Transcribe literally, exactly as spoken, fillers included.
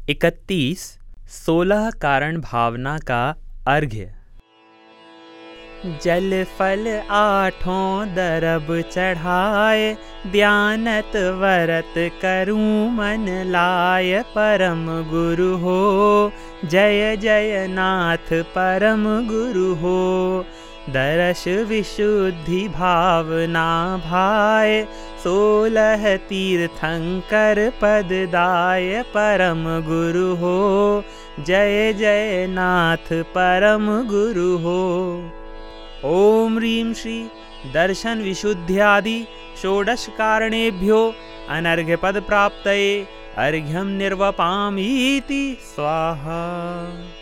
इकतीस सोलह कारण भावना का अर्घ्य। जल फल आठों दरब चढ़ाए, ध्यानत वरत करूं मन लाय। परम गुरु हो जय जय नाथ परम गुरु हो। दर्श विशुद्धि भावना भाय, सोलह तीर्थंकर पददाय। परम गुरु हो जय जय नाथ परम गुरु हो। ओम ह्रीं श्री दर्शन विशुद्ध्यादि षोडश कारणेभ्यो अनर्घ्य पद प्राप्तये अर्घ्यं निर्वपामीति स्वाहा।